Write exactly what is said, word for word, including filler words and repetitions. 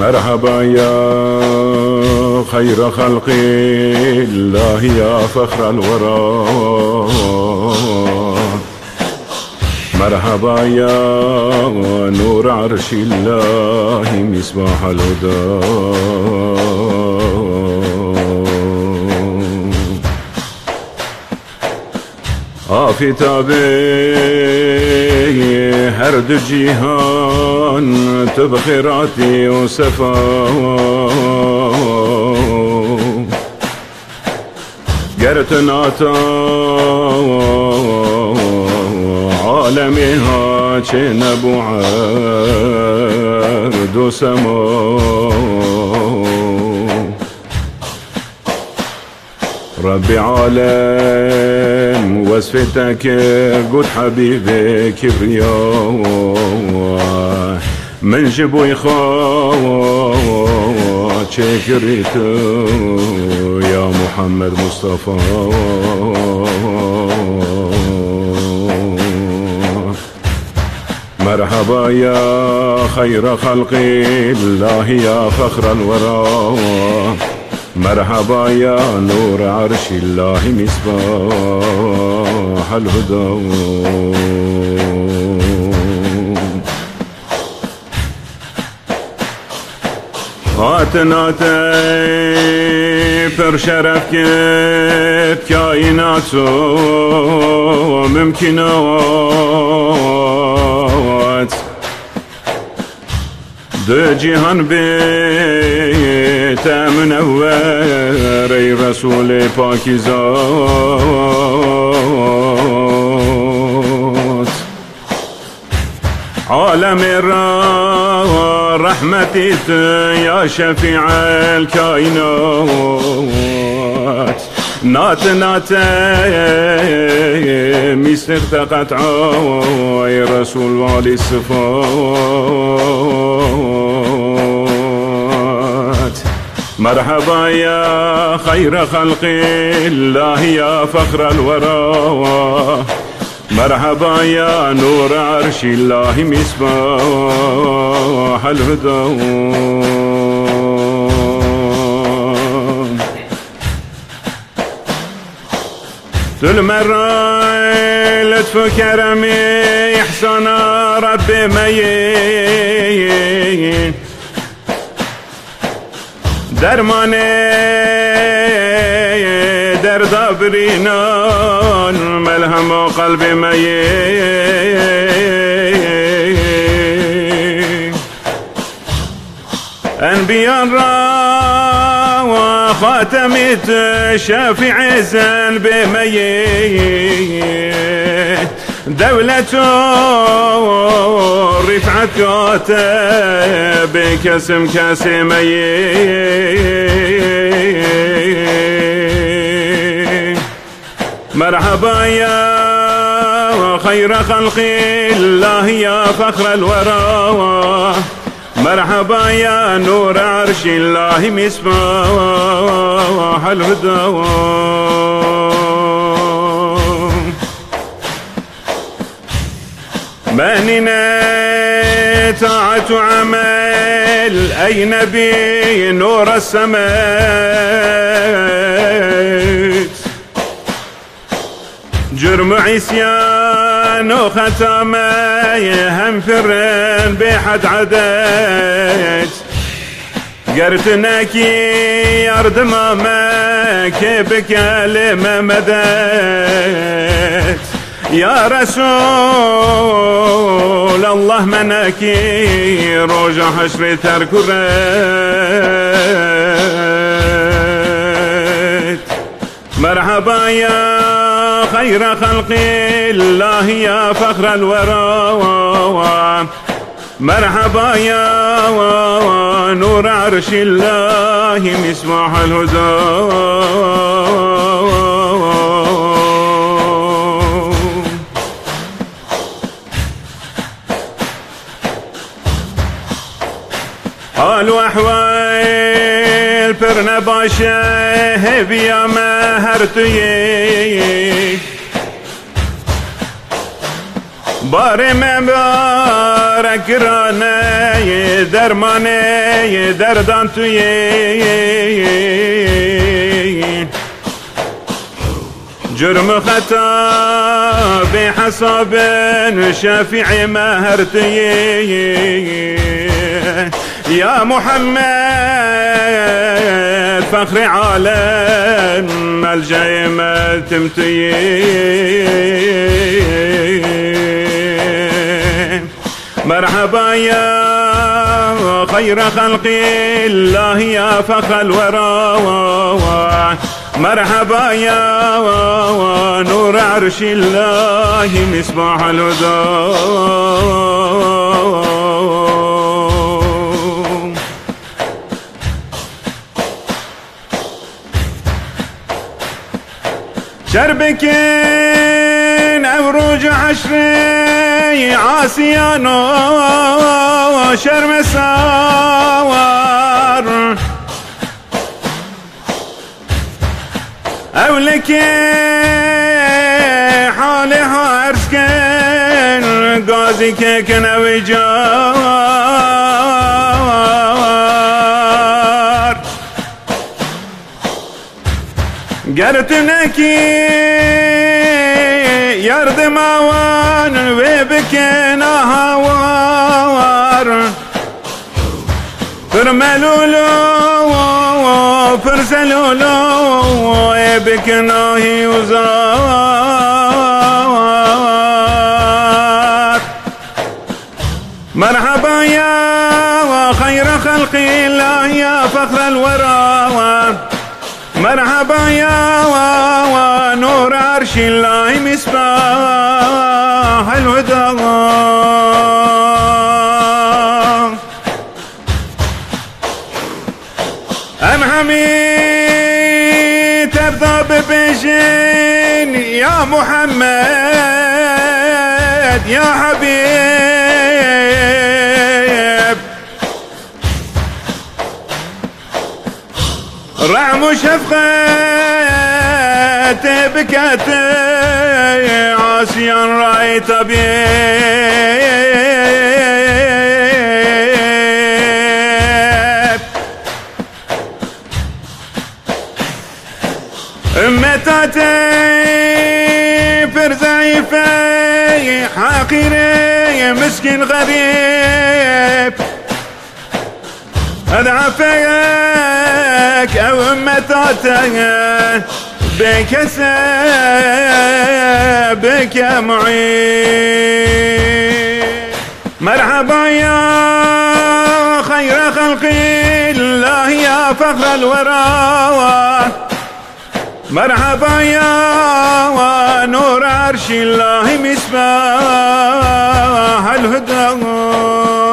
مرحبا يا خير خلق الله يا فخر الورى، مرحبا يا نور عرش الله مصباح الهدى. آفتابي هر دو جیهان تو بخیراتی و صفا، گرت ناتا عالمی ها چه نبو عرض و سما. ربي عالم وصفتك قد حبيبي كبرياء من جبو يخوات شكريته يا محمد مصطفى. مرحبا يا خير خلق الله يا فخر الورى، مرحبا يا نور عرش الله مصباح الهدى. خاتناتي پر شرف كت كائناتو ممكنات دو جهان بيت منور ای رسول پاکیزات. عالم را رحمتت يا شفيع الكائنات، نات نات مستغت قطعا ای رسول والی الصفات. مرحبا يا خير خلق الله يا فخر الورى، مرحبا يا نور عرش الله مصباح الهدى. طول مرة لطف كرمي إحسان ربي مين درماني درد برينان ملهم قلبي مين. أنبياء خاتمت شافع ذنب ميت، دولته رفعت بكسم كاسمي. مرحبا يا خير خلق الله يا فخر الورى، مرحبا يا نور عرش الله مصباح الهدى. ماننا طاعة عمل أي نبي نور السماء، جرم عصيان وختامي هم فرن بحد عدد. قرتناكي يرد مامك بكلمة مدد يا رسول الله مناكي روجا حشر تركرت. مرحبا يا خير خلق الله يا فخر الورى، مرحبا يا نور عرش الله مصباح الهدى. حال واحوال برنا باشه بيا مهرتي بار مبارك راني درمانه دردان توی جرم خطا بحساب شفيع مهرتي يا محمد فخر عالم ملجأ متمتي مرحبا يا خير خلق الله يا فخر الورى مرحبا يا نور عرش الله مصباح الهدى شربكين أوروج عشري عاسيان وشرم سوار أولك حالها أرسكن قازي كيكن وجار قرتنكي يرد موان وبكنا هوار فرملولو فرسلولو بكناه وزار مرحبا يا خير خلق الله يا فخر الورى مرحبا يا نور عرش الله مصباح الهدى أم حميد ترضى ببجن يا محمد يا حبيب رحم وشفقة بكتي عاصيا رأي طبيب متاتي فرزايفي حقيري مسكين غريب أضعفك أو متاتي بكسبك يا معين مرحبا يا خير خلق الله يا فخر الورى مرحبا يا نور عرش الله مصباح الهدى